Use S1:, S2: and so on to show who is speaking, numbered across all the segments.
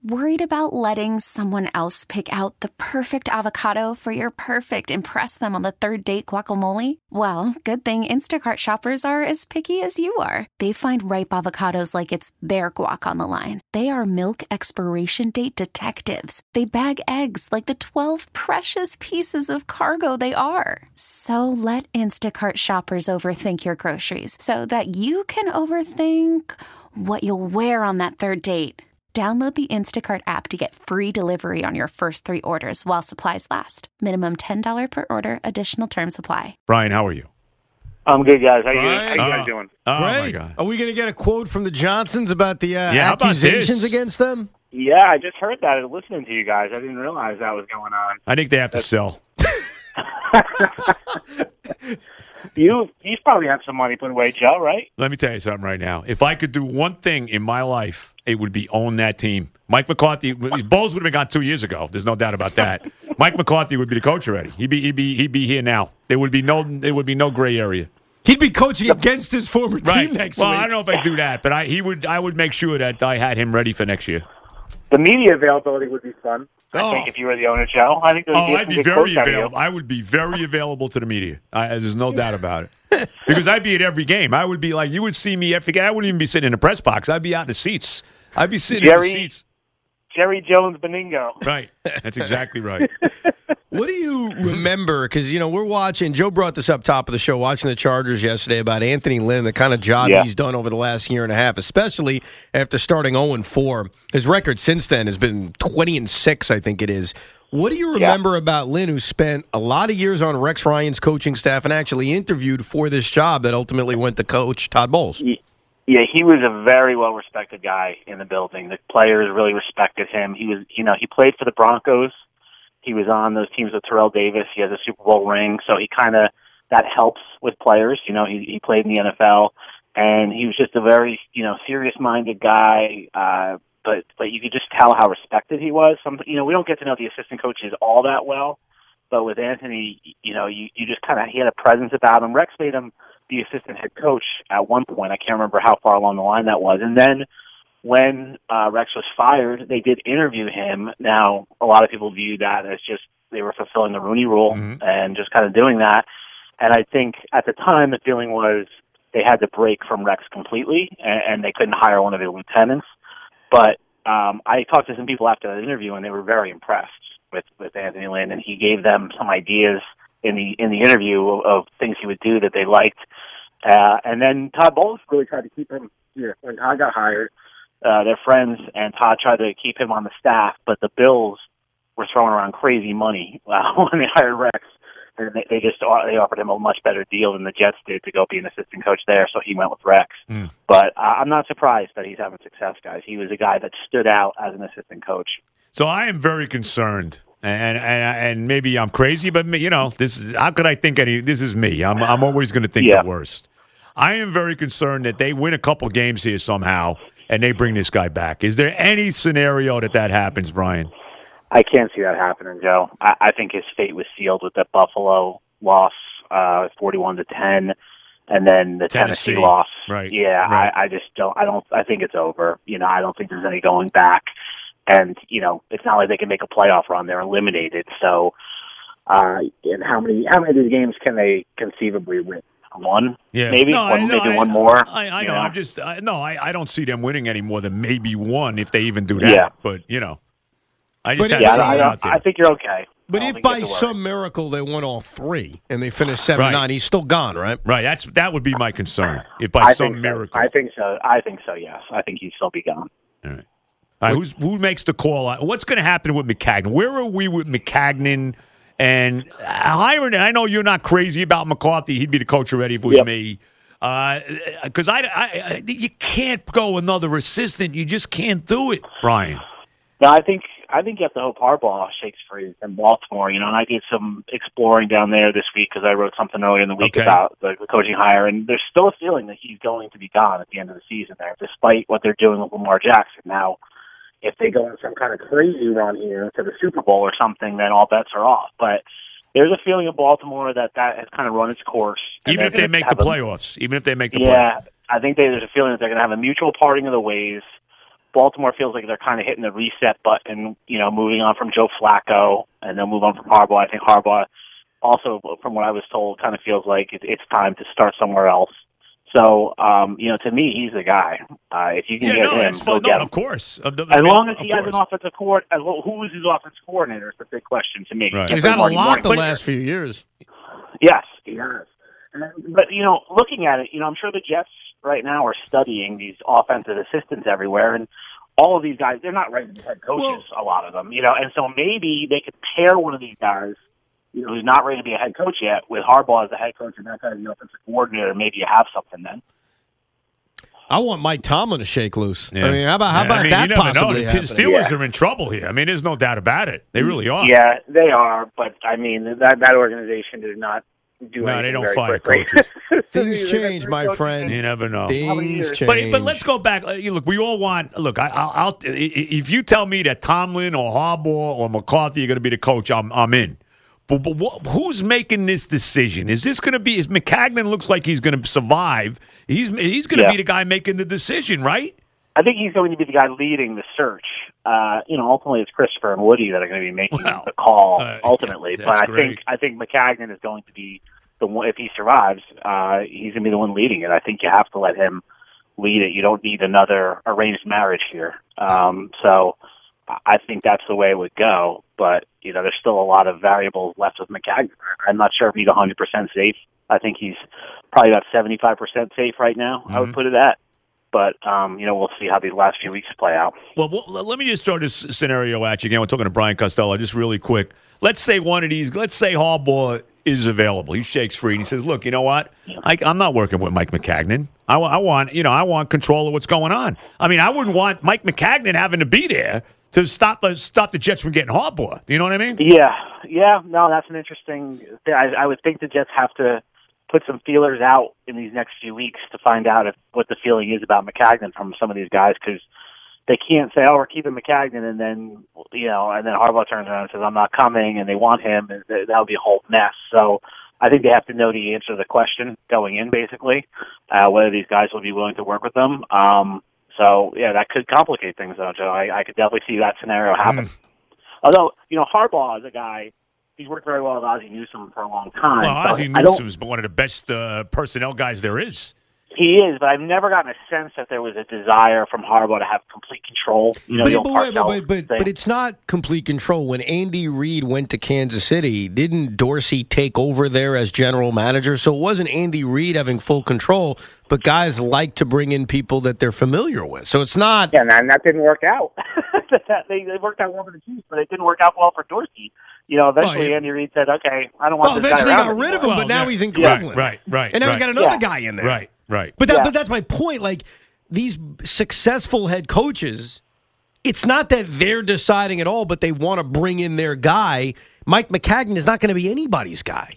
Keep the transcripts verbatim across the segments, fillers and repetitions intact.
S1: Worried about letting someone else pick out the perfect avocado for your perfect impress them on the third date guacamole? Well, good thing Instacart shoppers are as picky as you are. They find ripe avocados like it's their guac on the line. They are milk expiration date detectives. They bag eggs like the twelve precious pieces of cargo they are. So let Instacart shoppers overthink your groceries so that you can overthink what you'll wear on that third date. Download the Instacart app to get free delivery on your first three orders while supplies last. Minimum ten dollars per order. Additional terms apply.
S2: Brian, how are you?
S3: I'm good, guys. How you, how you guys
S2: uh,
S3: doing?
S2: Oh,
S4: Great.
S2: my God.
S4: Are we going to get a quote from the Johnsons about the uh,
S2: Yeah, how about
S4: accusations
S2: this?
S4: against them?
S3: Yeah, I just heard that listening to you guys. I didn't realize that was going on.
S2: I think they have to sell.
S3: You you probably have some money put away, Joe, right?
S2: Let me tell you something right now. If I could do one thing in my life, it would be own that team. Mike McCarthy, Bowles would have been gone two years ago. There's no doubt about that. Mike McCarthy would be the coach already. He'd be he'd be he'd be here now. There would be no there would be no gray area.
S4: He'd be coaching against his former team
S2: Right.
S4: next
S2: well,
S4: week.
S2: I don't know if I'd do that, but I he would I would make sure that I had him ready for next year.
S3: The media availability would be fun. I
S2: Oh.
S3: think if you were the owner, Joe, I think.
S2: Oh, I'd be very available. I would be very available to the media. I, there's no doubt about it. Because I'd be at every game. I would be like, you would see me. I forget. I wouldn't even be sitting in the press box. I'd be out in the seats. I'd be sitting
S3: Jerry,
S2: in the seats.
S3: Jerry Jones Beningo.
S2: Right. That's exactly right.
S4: What do you remember? Because, you know, we're watching, Joe brought this up top of the show, watching the Chargers yesterday about Anthony Lynn, the kind of job
S3: Yeah.
S4: he's done over the last year and a half, especially after starting oh and four. His record since then has been twenty and six, I think it is. What do you remember yeah. about Lynn, who spent a lot of years on Rex Ryan's coaching staff and actually interviewed for this job that ultimately went to coach Todd Bowles?
S3: Yeah, he was a very well-respected guy in the building. The players really respected him. He was, you know, he played for the Broncos. He was on those teams with Terrell Davis. He has a Super Bowl ring, so he kind of that helps with players. You know, he he played in the N F L, and he was just a very, you know, serious-minded guy. Uh, but but you could just tell how respected he was. Some, you know, we don't get to know the assistant coaches all that well, but with Anthony, you know, you you just kind of he had a presence about him. Rex made him the assistant head coach at one point. I can't remember how far along the line that was, and then. When uh, Rex was fired, they did interview him. Now, a lot of people view that as just they were fulfilling the Rooney Rule mm-hmm. and just kind of doing that. And I think at the time the feeling was they had to break from Rex completely, and, and they couldn't hire one of their lieutenants. But um, I talked to some people after that interview, and they were very impressed with, with Anthony Lynn, and he gave them some ideas in the in the interview of, of things he would do that they liked. Uh, and then Todd Bowles really tried to keep him here when Todd got hired. Uh, they're friends, and Todd tried to keep him on the staff, but the Bills were throwing around crazy money uh, when they hired Rex, and they, they just they offered him a much better deal than the Jets did to go be an assistant coach there, so he went with Rex. Mm. But uh, I'm not surprised that he's having success, guys. He was a guy that stood out as an assistant coach.
S2: So I am very concerned, and and, and maybe I'm crazy, but you know, this is how could I think any? This is me. I'm I'm always going to think
S3: yeah.
S2: the worst. I am very concerned that they win a couple games here somehow. And they bring this guy back. Is there any scenario that that happens, Brian?
S3: I can't see that happening, Joe. I, I think his fate was sealed with that Buffalo loss, uh, forty-one to ten, and then the Tennessee,
S2: Tennessee
S3: loss.
S2: Right.
S3: Yeah,
S2: right.
S3: I, I just don't. I don't. I think it's over. You know, I don't think there's any going back. And you know, it's not like they can make a playoff run; they're eliminated. So, uh, and how many how many of these games can they conceivably win? One,
S2: yeah,
S3: maybe
S2: no,
S3: one,
S2: I, no,
S3: maybe
S2: I,
S3: one more.
S2: I, I know.
S3: know.
S2: I'm just I, no. I, I don't see them winning any more than maybe one if they even do that.
S3: Yeah.
S2: But you know, I just
S4: but
S2: have
S3: yeah,
S2: to
S3: I,
S2: I,
S3: I,
S2: out there.
S3: I think you're okay.
S4: But if by some miracle they won all three and they finished seven
S2: right.
S4: nine, he's still gone, right?
S2: Right. That's that would be my concern. If by
S3: I
S2: some
S3: think so.
S2: miracle,
S3: I think so. I think so. Yes, I think he'd still be gone.
S2: All right. All right. Who's who makes the call? What's going to happen with McCagnon? Where are we with McCagnon? And hiring, I know you're not crazy about McCarthy. He'd be the coach already if it was
S3: yep.
S2: me. Because uh, I, I, I, you can't go another assistant. You just can't do it, Brian.
S3: No, I think I think you have to hope Harbaugh shakes free in Baltimore. You know, and I did some exploring down there this week because I wrote something earlier in the week
S2: okay.
S3: about the, the coaching hire, and there's still a feeling that he's going to be gone at the end of the season there, despite what they're doing with Lamar Jackson. Now, if they go on some kind of crazy run here to the Super Bowl or something, then all bets are off. But there's a feeling in Baltimore that that has kind of run its course.
S2: Even if they make the playoffs. A, even if they make the
S3: yeah,
S2: playoffs.
S3: I think they, there's a feeling that they're going to have a mutual parting of the ways. Baltimore feels like they're kind of hitting the reset button, you know, moving on from Joe Flacco, and they'll move on from Harbaugh. I think Harbaugh also, from what I was told, kind of feels like it, it's time to start somewhere else. So, um, you know, to me, he's the guy. Uh, if you can
S2: Yeah,
S3: get
S2: no,
S3: him,
S2: it's
S3: go
S2: fun.
S3: get
S2: No,
S3: him.
S2: of course. I
S3: As
S2: mean,
S3: long as
S2: of
S3: he has
S2: course.
S3: an offensive coordinator, who is his offensive coordinator is the big question to me.
S2: Right.
S3: Can't
S4: He's
S3: bring
S4: had a
S3: Marty
S4: lot the
S3: Morning.
S4: last few years.
S3: Yes, he has. But, you know, looking at it, you know, I'm sure the Jets right now are studying these offensive assistants everywhere, and all of these guys, they're not ready to be head coaches, well, a lot of them, you know, and so maybe they could pair one of these guys, you know, who's not ready to be a head coach yet, with Harbaugh as the head coach and that guy as the offensive coordinator. Maybe you have something then.
S4: I want Mike Tomlin to shake loose.
S2: Yeah.
S4: I mean, how about how
S2: Yeah,
S4: about
S2: I mean,
S4: that
S2: you never
S4: possibly
S2: know. The
S4: happening?
S2: Steelers
S3: Yeah.
S2: are in trouble here. I mean, there's no doubt about it. They really are.
S3: Yeah, they are, but, I mean, that that organization did not do
S2: No,
S3: anything
S2: they don't
S3: very
S2: fire
S3: quickly.
S2: coaches.
S4: Things change, my friend.
S2: You never know.
S4: Things change.
S2: But but let's go back. Uh, you Look, we all want. Look, I, I'll, I'll. If you tell me that Tomlin or Harbaugh or McCarthy are going to be the coach, I'm I'm in. But, but what, who's making this decision? Is this going to be? Is McCagnon looks like he's going to survive? He's he's going to
S3: Yeah.
S2: be the guy making the decision, right?
S3: I think he's going to be the guy leading the search. Uh, you know, ultimately it's Christopher and Woody that are going to be making
S2: Well,
S3: the call
S2: uh,
S3: ultimately.
S2: that's
S3: But I
S2: great.
S3: think I think McCagnon is going to be the one. If he survives, uh, he's going to be the one leading it. I think you have to let him lead it. You don't need another arranged marriage here. Um, so I think that's the way it would go. But you know, there's still a lot of variables left with McCagnon. I'm not sure if he's one hundred percent safe. I think he's probably about seventy-five percent safe right now.
S2: Mm-hmm.
S3: I would put it at. But, um, you know, we'll see how these last few weeks play out.
S2: Well, well, let me just throw this scenario at you again. We're talking to Brian Costello, just really quick. Let's say one of these, let's say Harbaugh is available. He shakes free and he says, look, you know what? I, I'm not working with Mike McCagnon. I, I want, you know, I want control of what's going on. I mean, I wouldn't want Mike McCagnon having to be there to stop the, stop the Jets from getting Harbaugh. You know what I mean?
S3: Yeah. Yeah. No, that's an interesting thing. I, I would think the Jets have to put some feelers out in these next few weeks to find out if, what the feeling is about McCagnon from some of these guys, because they can't say, oh, we're keeping McCagnon, and then, you know, and then Harbaugh turns around and says, I'm not coming, and they want him, and that would be a whole mess. So I think they have to know the answer to the question going in, basically, uh, whether these guys will be willing to work with them. Um, so, yeah, that could complicate things, though, Joe. I, I could definitely see that scenario happen. Mm. Although, you know, Harbaugh is a guy, he's worked very well with Ozzie Newsome for a long time.
S2: Well,
S3: so
S2: Ozzie Newsome's one of the best uh, personnel guys there is.
S3: He is, but I've never gotten a sense that there was a desire from Harbaugh to have complete control. You know,
S4: but,
S3: the
S4: but,
S3: old
S4: but,
S3: Parcells
S4: but, but, but it's not complete control. When Andy Reid went to Kansas City, didn't Dorsey take over there as general manager? So it wasn't Andy Reid having full control, but guys like to bring in people that they're familiar with. So it's not...
S3: Yeah, and that didn't work out. they, they worked out well for the Chiefs, but it didn't work out well for Dorsey. You know, eventually
S4: well, yeah.
S3: Andy Reid said, okay, I don't want
S4: well,
S3: this guy
S4: eventually
S3: around
S4: got rid
S3: anymore.
S4: of him,
S2: Well,
S4: but now
S2: yeah.
S4: he's in
S2: Right,
S4: Cleveland.
S2: right, right,
S4: And now
S2: right.
S4: he's got another
S3: Yeah.
S4: guy in there.
S2: Right, right.
S4: But that,
S3: Yeah.
S4: but that's my point. Like, these successful head coaches, it's not that they're deciding at all, but they want to bring in their guy. Mike McCagnon is not going to be anybody's guy.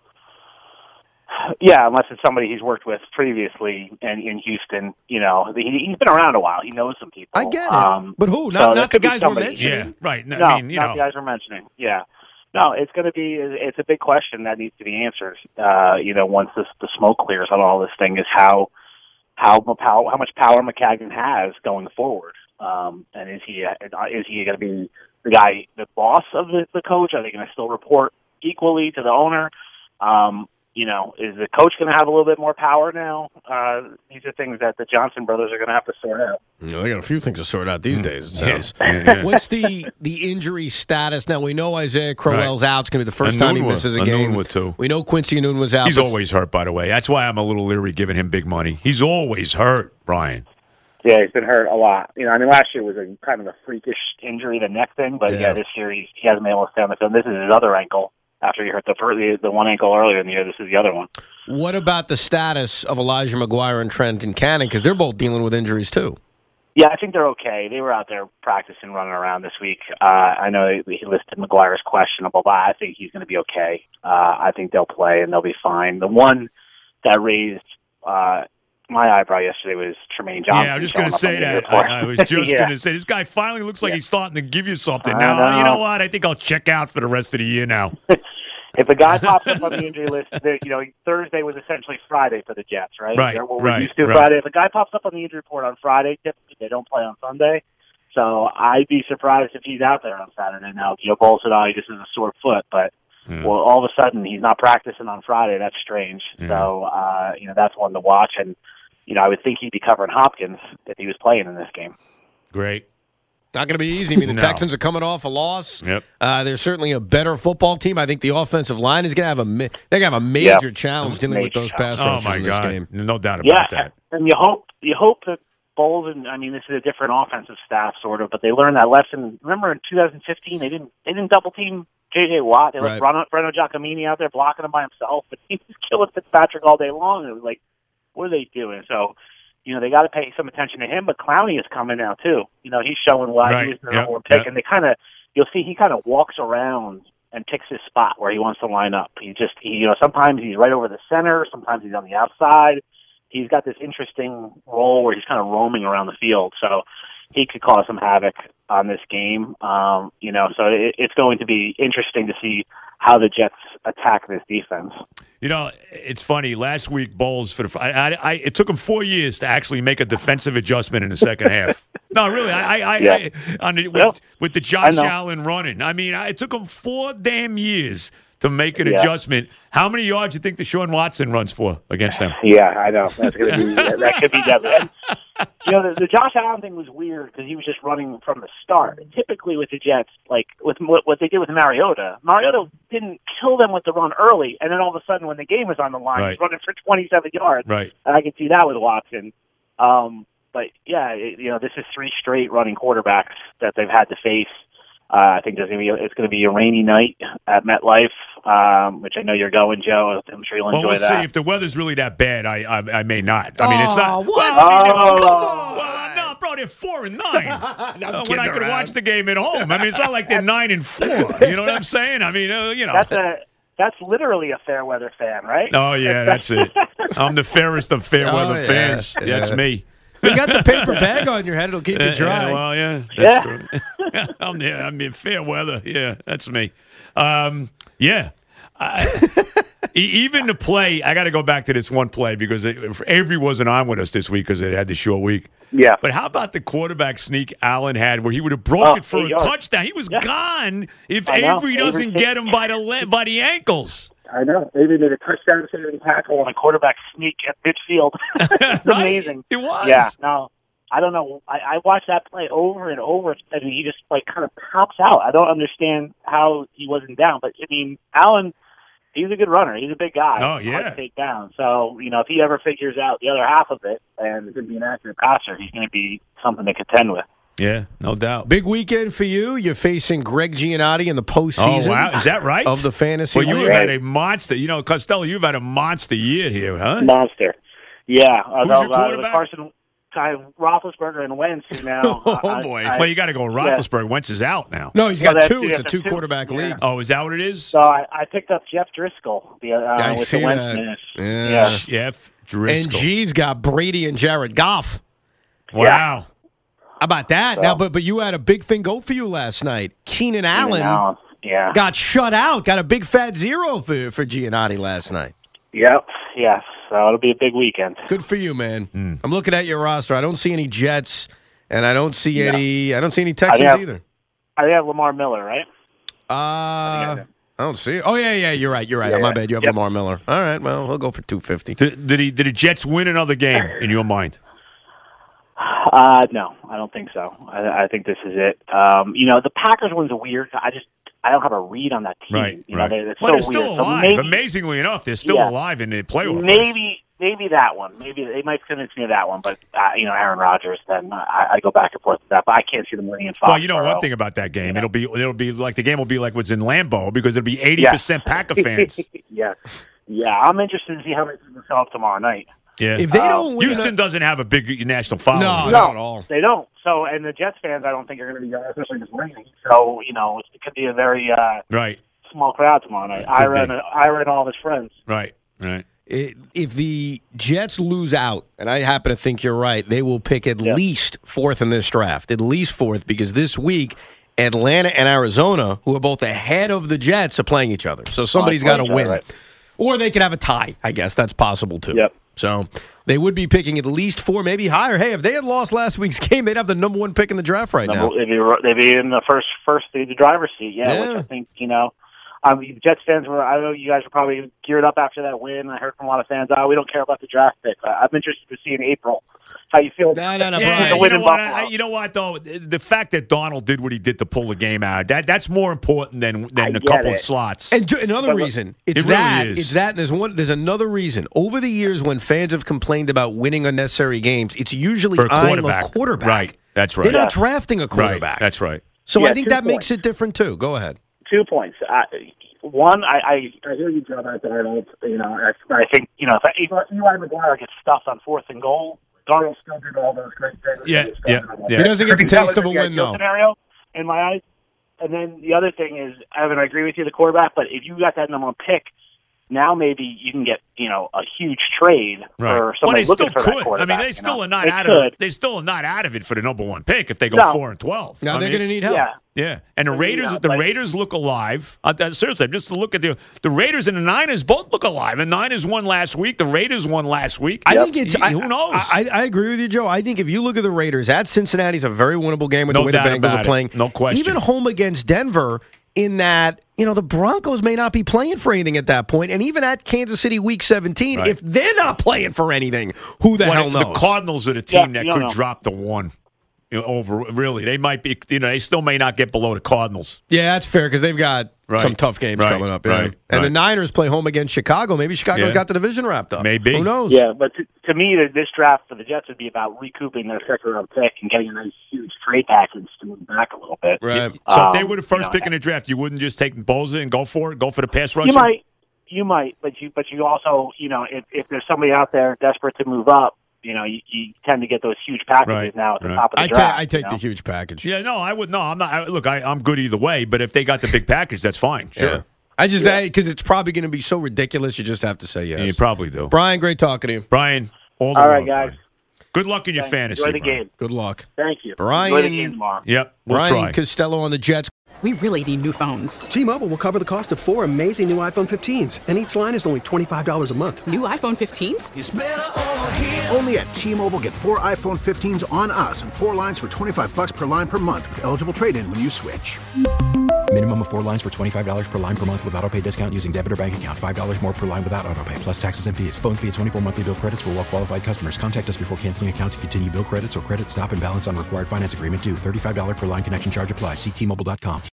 S3: Yeah, unless it's somebody he's worked with previously in, in Houston. You know, he, he's been around a while. He knows some people.
S4: I get it.
S3: Um,
S4: But who?
S3: so
S4: Not,
S3: there
S4: not the
S3: could be
S4: guys we're
S3: somebody.
S4: mentioning.
S2: Yeah, right. No,
S3: No,
S2: I mean, you
S3: not
S2: know.
S3: the guys we're mentioning. Yeah. No, it's going to be, it's a big question that needs to be answered, uh, you know, once this, the smoke clears on all this thing, is how, how, how, how much power McCagnon has going forward. Um, and is he, is he going to be the guy, the boss of the, the coach? Are they going to still report equally to the owner? Um, You know, is the coach going to have a little bit more power now? Uh, these are things that the Johnson brothers are going to have to sort out.
S4: You know, they got a few things to sort out these days, it sounds.
S2: Yeah, yeah, yeah.
S4: What's the the injury status? Now, we know Isaiah Crowell's
S2: Right.
S4: out. It's going to be the first
S2: And
S4: time he
S2: Nunwa.
S4: misses a
S2: And
S4: game.
S2: Nunwa, too.
S4: We know Quincy Nunwa was out.
S2: He's
S4: but-
S2: always hurt, by the way. That's why I'm a little leery giving him big money. He's always hurt, Brian.
S3: Yeah, he's been hurt a lot. You know, I mean, last year was a kind of a freakish injury, the neck thing, but
S4: Yeah.
S3: yeah, this year he's, he hasn't been able to stay on the field. This is his other ankle. After he hurt the, first, the the one ankle earlier in the year, this is the other one.
S4: What about the status of Elijah McGuire and Trenton Cannon? Because they're both dealing with injuries, too.
S3: Yeah, I think they're okay. They were out there practicing, running around this week. Uh, I know he listed McGuire as questionable, but I think he's going to be okay. Uh, I think they'll play and they'll be fine. The one that raised uh, my eyebrow yesterday was Tremaine Johnson.
S2: Yeah, I was just going to
S3: showing
S2: say
S3: up on the
S2: that.
S3: report.
S2: I, I was just
S3: Yeah.
S2: going to say, this guy finally looks like
S3: Yeah.
S2: he's starting to give you something.
S3: I
S2: Now,
S3: know.
S2: you know what? I think I'll check out for the rest of the year now.
S3: if a guy pops up on the injury list, you know, Thursday was essentially Friday for the Jets, right?
S2: Right,
S3: They're what
S2: right,
S3: we're used to
S2: right.
S3: Friday. If a guy pops up on the injury report on Friday, typically they don't play on Sunday. So I'd be surprised if he's out there on Saturday. Now, Joe Bull said, oh, he just has a sore foot, but yeah. well, all of a sudden he's not practicing on Friday. That's strange. Yeah. So, uh, you know, that's one to watch. And, you know, I would think he'd be covering Hopkins if he was playing in this game.
S2: Great.
S4: Not going to be easy. I mean, the
S2: No.
S4: Texans are coming off a loss.
S2: Yep.
S4: Uh, they're certainly a better football team. I think the offensive line is going to have a ma- they're going to have a major
S3: Yep.
S4: challenge dealing
S3: Major
S4: with those pass
S2: Oh,
S4: rushers
S2: my
S4: in this
S2: God.
S4: game.
S2: No doubt about
S3: Yeah,
S2: that.
S3: and you hope you hope that Bowles and I mean this is a different offensive staff sort of, but they learned that lesson. Remember in two thousand fifteen they didn't they didn't double team J J Watt. They
S4: Right.
S3: let Breno, Breno Giacomini out there blocking him by himself, but he was killing Fitzpatrick all day long. It was like, what are they doing? So. You know, they got to pay some attention to him, but Clowney is coming now, too. You know, he's showing why
S2: Right.
S3: he was the
S2: Yep.
S3: number one pick,
S2: Yep.
S3: and they kind of, you'll see he kind of walks around and picks his spot where he wants to line up. He just, he, you know, sometimes he's right over the center, sometimes he's on the outside. He's got this interesting role where he's kind of roaming around the field, so he could cause some havoc on this game. Um, you know, so it, it's going to be interesting to see how the Jets attack this defense.
S2: You know, it's funny. Last week, Bowles for the I, I, I it took him four years to actually make a defensive adjustment in the second half. No, really, I, I,
S3: Yeah.
S2: I on the, with,
S3: Well,
S2: with the Josh
S3: I know.
S2: Allen running. I mean, I, it took him four damn years to make an
S3: Yeah.
S2: adjustment. How many yards do you think Deshaun Watson runs for against them?
S3: Yeah, I know. That's gonna be that could be deadly. And, you know, the, the Josh Allen thing was weird because he was just running from the start. And typically with the Jets, like with what, what they did with Mariota, Mariota didn't kill them with the run early, and then all of a sudden when the game was on the line,
S2: Right.
S3: he's running for twenty-seven yards.
S2: Right.
S3: And I could see that with Watson. Um, but yeah, it, you know, this is three straight running quarterbacks that they've had to face. Uh, I think there's gonna be it's gonna be a rainy night at MetLife, um, which I know you're going, Joe. I'm sure you'll
S2: Well,
S3: enjoy
S2: we'll
S3: that.
S2: see. If the weather's really that bad, I I, I may not. I mean, it's
S4: Oh,
S2: not.
S4: what?
S2: Well, I mean, if-
S3: Oh.
S2: come on. Well, no, bro, they're four and nine. Uh, when
S4: kidding
S2: I could
S4: around.
S2: watch the game at home. I mean, it's not like they're nine and four. You know what I'm saying? I mean, uh, you know.
S3: That's a that's literally a fair weather fan, right?
S2: Oh yeah, that's it. I'm the fairest of fair
S4: Oh,
S2: weather
S4: yeah.
S2: fans.
S4: Yeah.
S2: That's me.
S4: You got the paper bag on your head; it'll keep you
S2: Uh,
S4: dry.
S2: yeah, well, yeah, that's
S3: Yeah.
S2: true. I'm yeah, I mean fair weather. Yeah, that's me. Um, yeah. I, e- even the play, I got to go back to this one play because it, Avery wasn't on with us this week because it had the short week.
S3: Yeah.
S2: But how about the quarterback sneak Allen had where he would have broke
S3: Oh,
S2: it for
S3: eight
S2: a
S3: yards.
S2: touchdown? He was
S3: Yeah.
S2: gone if
S3: I know.
S2: Avery
S3: Avery
S2: doesn't
S3: hit-
S2: get him by the le- by the ankles.
S3: I know. Maybe made a touchdown saving tackle on a quarterback sneak at midfield. It's
S2: Right?
S3: amazing.
S2: It was.
S3: Yeah. No, I don't know. I, I watched that play over and over, and he just like kind of pops out. I don't understand how he wasn't down, but I mean, Allen, he's a good runner. He's a big guy.
S2: Oh,
S3: Hard
S2: yeah.
S3: to take down. So you know, if he ever figures out the other half of it and is going to be an accurate passer, he's going to be something to contend with.
S2: Yeah, no doubt.
S4: Big weekend for you. You're facing Greg Giannotti in the postseason.
S2: Oh, wow. Is that right?
S4: Of the fantasy
S2: Well, you
S4: league.
S2: have had a monster. You know, Costello, you've had a monster year here, huh?
S3: Monster. Yeah. Uh,
S2: Who's
S3: the-
S2: your
S3: uh,
S2: quarterback?
S3: the Carson, Kai Roethlisberger and Wentz who now.
S2: Oh,
S3: I-
S2: boy.
S3: I-
S2: well, you got to go Roethlisberger. Wentz is out now.
S4: No, he's
S3: Well,
S4: got
S3: that's-
S4: two.
S3: yeah,
S4: It's a
S3: that's
S4: two
S3: two.
S4: quarterback
S3: Yeah.
S4: league.
S2: Oh, is that what it is?
S3: So I, I picked up Jeff Driscoll the, uh,
S4: I
S3: with
S4: see
S3: the Wentz
S4: that.
S3: news.
S4: Yeah.
S3: Yeah.
S2: Jeff
S4: And
S2: Driscoll.
S4: G's got Brady and Jared Goff.
S2: Wow.
S4: How about that?
S3: So-
S4: Now, but but you had a big thing go for you last night. Keenan Allen
S3: Allen. Yeah.
S4: got shut out. Got a big fat zero for for Giannotti last night.
S3: Yep. Yes. So it'll be a big weekend.
S4: Good for you, man. I'm looking at your roster. I don't see any Jets, and I don't see
S3: No.
S4: any. I don't see any Texans
S3: have-
S4: either.
S3: I have Lamar Miller, right?
S4: Uh,
S3: do.
S4: I don't see it. Oh yeah, yeah. You're right. You're right.
S3: Yeah,
S4: My
S3: yeah.
S4: bad. You have
S3: Yep.
S4: Lamar Miller. All right. Well, he'll go for two fifty.
S2: Did, did he? Did the Jets win another game in your mind?
S3: Uh, no, I don't think so. I, I think this is it. Um, you know, the Packers one's a weird. I just I don't have a read on that team.
S2: Right.
S3: You
S2: right.
S3: know, they, it's
S2: well,
S3: so
S2: they're
S3: weird.
S2: still
S3: So
S2: alive.
S3: maybe,
S2: Amazingly enough, they're still
S3: Yeah.
S2: alive in the playoff race.
S3: maybe maybe that one. Maybe they might convince me of that one. But uh, you know, Aaron Rodgers. Then I, I go back and forth with that. But I can't see them winning in five.
S2: Well, you know one thing about that game, it'll be it'll be like the game will be like what's in Lambeau because it'll be eighty percent Packer fans.
S3: yeah, yeah. I'm interested to see how many people show up tomorrow night.
S2: Yeah.
S4: If they
S3: Uh,
S4: don't win,
S2: Houston doesn't have a big national following.
S4: No,
S3: No,
S4: not at all.
S3: They don't. So, and the Jets fans, I don't think are going to be there, especially this raining. So, you know, it could be a very uh,
S2: Right.
S3: small crowd tomorrow night.
S2: It could
S3: Ira and,
S2: be.
S3: Ira and all of his friends.
S2: Right. Right.
S4: It, if the Jets lose out, and I happen to think you're right, they will pick at
S3: Yeah.
S4: least fourth in this draft, at least fourth, because this week Atlanta and Arizona, who are both ahead of the Jets, are playing each other. So somebody's got to win. Right. Or they could have a tie. I guess that's possible, too.
S3: Yep.
S4: So they would be picking at least four, maybe higher. Hey, if they had lost last week's game, they'd have the number one pick in the draft right
S3: number,
S4: now.
S3: They'd be, they'd be in the first, first the driver's seat, yeah,
S4: yeah.
S3: Which I think, you know, Um, Jets fans were, I know you guys were probably geared up after that win. I heard from a lot of fans, oh, we don't care about the draft pick. I, I'm interested to see in April how you feel.
S4: No, no, no,
S2: yeah,
S4: Brian.
S2: you, know what, I, you know what, though? The fact that Donald did what he did to pull the game out, that that's more important than, than a couple
S3: it.
S2: of slots.
S4: And to, another but, reason, it's
S2: it really
S4: that.
S2: Is.
S4: It's that. And there's one. There's another reason. Over the years, when fans have complained about winning unnecessary games, it's usually
S2: For a
S4: eyeing
S2: quarterback.
S4: a quarterback.
S2: Right. That's right.
S4: They're
S2: yeah.
S4: not drafting a quarterback.
S2: Right. That's right.
S4: So
S3: yeah,
S4: I think that
S3: points.
S4: makes it different, too. Go ahead.
S3: Two points. I, One, I, I I hear you, Joe, about Darnold. You know, I, I think you know if Eli McGuire gets stuffed on fourth and goal, Darnold still did all those great things.
S2: Yeah, yeah, yeah.
S4: He doesn't get the taste of a win, though.
S3: Scenario in my eyes. And then the other thing is, Evan, I agree with you, the quarterback. But if you got that number one pick, now maybe you can get you know a huge trade
S2: right.
S3: for somebody
S2: well,
S3: looking for
S2: could.
S3: that quarterback.
S2: I mean, they still
S3: you know?
S2: are not
S3: they
S2: out
S3: could.
S2: of it. They still are not out of it for the number one pick if they go
S3: no.
S2: four and twelve.
S4: Now
S2: I
S4: they're
S2: mean,
S4: going to need help.
S3: Yeah.
S2: Yeah, and the
S3: I mean,
S2: Raiders,
S3: yeah,
S2: the
S3: but,
S2: Raiders look alive. Uh, seriously, just to look at the the Raiders and the Niners both look alive. And Niners won last week. The Raiders won last week.
S4: I
S2: yep.
S4: think it's.
S2: I, who knows?
S4: I, I, I agree with you, Joe. I think if you look at the Raiders at Cincinnati's a very winnable game with
S2: no
S4: the way the
S2: doubt
S4: Bengals
S2: about
S4: are playing.
S2: It. No question.
S4: Even home against Denver, in that you know the Broncos may not be playing for anything at that point, and even at Kansas City Week seventeen,
S2: right.
S4: if they're not playing for anything, who the
S2: well,
S4: hell knows?
S2: The Cardinals are the team
S3: yeah,
S2: that could
S3: know.
S2: drop the one. You know, over really, they might be. You know, they still may not get below the Cardinals.
S4: Yeah, that's fair because they've got
S2: right.
S4: some tough games
S2: right.
S4: coming up. Yeah.
S2: Right.
S4: And
S2: right.
S4: the Niners play home against Chicago. Maybe Chicago's
S2: yeah.
S4: got the division wrapped up.
S2: Maybe.
S4: Who knows?
S3: Yeah, but to, to me, this draft for the Jets would be about recouping their second round pick and getting a nice huge trade package to move back a little bit.
S4: Right.
S2: So um, if they
S3: um,
S2: were the first
S3: you know,
S2: pick in the draft, you wouldn't just take Bosa and go for it, go for the pass rush.
S3: You might, you might, but you, but you also, you know, if if there's somebody out there desperate to move up, you know, you, you tend to get those huge packages
S2: right,
S3: now at the
S2: right.
S3: top of the
S4: I
S3: draft.
S4: take, I take
S3: you know?
S4: the huge package.
S2: Yeah, no, I would. No, I'm not. I, look, I, I'm good either way. But if they got the big package, that's fine. Sure,
S4: Yeah. I just because it's probably going to be so ridiculous, you just have to say yes.
S2: Yeah, you probably do.
S4: Brian, great talking to you.
S2: Brian, all the
S3: All right,
S2: love,
S3: guys.
S2: Brian. Good luck in your
S3: Thanks.
S2: fantasy.
S3: Enjoy the
S2: Brian.
S3: game.
S4: Good luck.
S3: Thank you.
S4: Brian-
S3: Enjoy the game tomorrow.
S2: Yep, we'll
S4: Brian
S2: try.
S4: Costello on the Jets.
S5: We really need new phones.
S6: T-Mobile will cover the cost of four amazing new iPhone fifteens, and each line is only twenty-five dollars a month.
S5: New iPhone fifteens?
S7: Only at T-Mobile, get four iPhone fifteens on us and four lines for twenty-five bucks per line per month with eligible trade-in when you switch.
S8: Minimum of four lines for twenty-five dollars per line per month with autopay discount using debit or bank account. five dollars more per line without autopay, plus taxes and fees. Phone fee at twenty-four monthly bill credits for well-qualified customers. Contact us before canceling account to continue bill credits or credit stop and balance on required finance agreement due. thirty-five dollars per line connection charge applies. See T Mobile dot com.